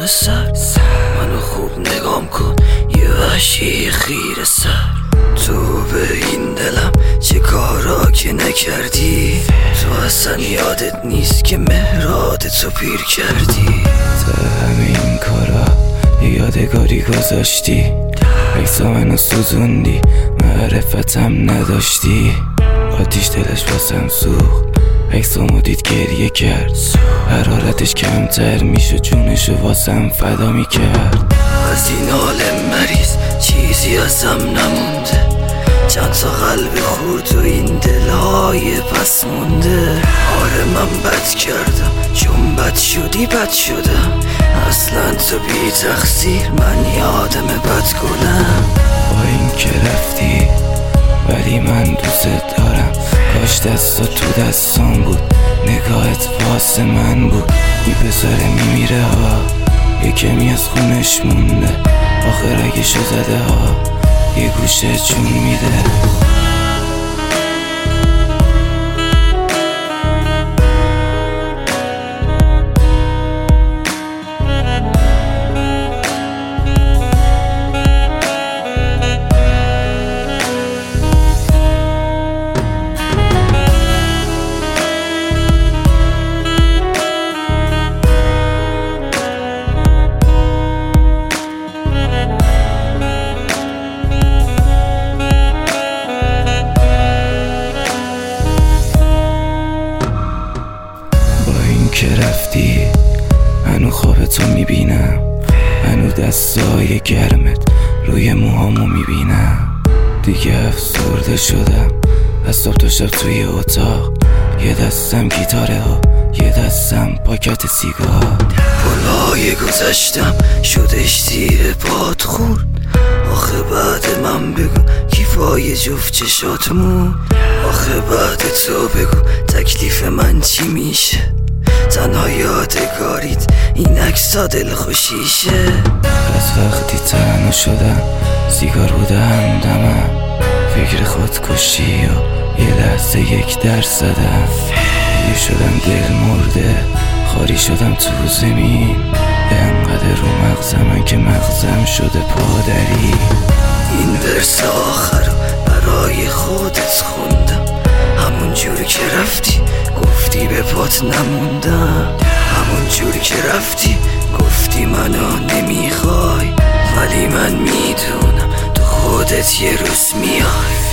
سر منو خوب نگام کن، یه وحشی خیره سر. تو به این دلم چه کارا که نکردی، تو اصلا یادت نیست که مهراتو پیر کردی. تو همین کارا یادگاری گذاشتی، عکسا منو سوزوندی، معرفتم نداشتی. آتیش دلش واسم سوخت، عکسامو دید گریه کرد، حرارتش کمتر میشد، جونشو واسم فدا میکرد. از این عالم مریض چیزی ازم نمونده، چند تا قلب خورد و این دلهای پس مونده. آره من بد کردم، چون بد شدی بد شدم، اصلا تو بی تقصیر، من یادم بد گلم. با این که رفتی ولی من دوست دارم، کاش دستا تو دستان بود، نگاهت واسه من بود. این پسره میمیره ها، یه کمی از خونش مونده، آخر رگشو زده ها، یه گوشه چون میده. که رفتی هنو خواب تو میبینم، هنو دستای گرمت روی موهامو میبینم. دیگه افسرده شدم، از صبح تا شب توی اتاق، یه دستم گیتاره ها، یه دستم پاکت سیگار. پلای گذشتم شدش زیر پات خورد، آخه بعد من بگو کیفای جفت چشاتمون، آخه بعد تو بگو تکلیف من چی میشه، تنها یادگاریت این عکسا دل خوشیشه. از وقتی تنها شدم سیگار بوده همدمم، فکر خودکشی و یه لحظه یک درس زدم. یه شدم دل مرده، خاری شدم تو زمین، انقدر رو مغزم که مغزم شده پادری. این ورس آخر برای خودت خوندم، همون جوری که رفتی گفتی به پات نموندم، همون جوری که رفتی گفتی منو نمیخوای، ولی من میدونم تو خودت یه روز میای.